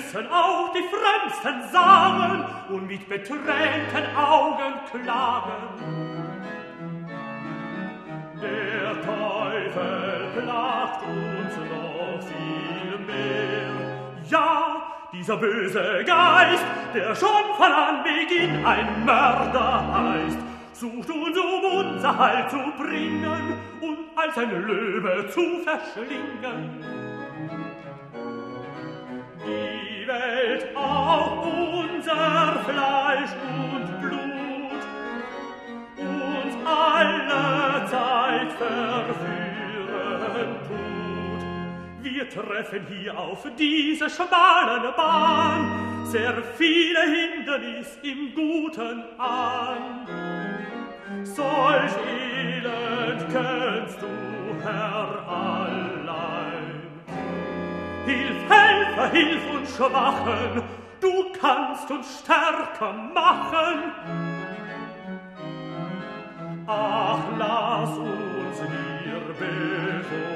müssen auch die Frömmsten sagen und mit betränten Augen klagen. Der Teufel plagt uns noch viel mehr. Ja, dieser böse Geist, der schon von Anbeginn ein Mörder heißt, sucht uns, unser Heil zu bringen und als ein Löwe zu verschlingen. Die Welt, auch unser Fleisch und Blut, uns alle Zeit verführen tut. Wir treffen hier auf diese schmalen Bahn sehr viele Hindernis im Guten an. Solch Elend kennst du, Herr, allein. Hilf, Helfer, hilf uns Schwachen, du kannst uns stärker machen. Ach, lass uns dir beschützen.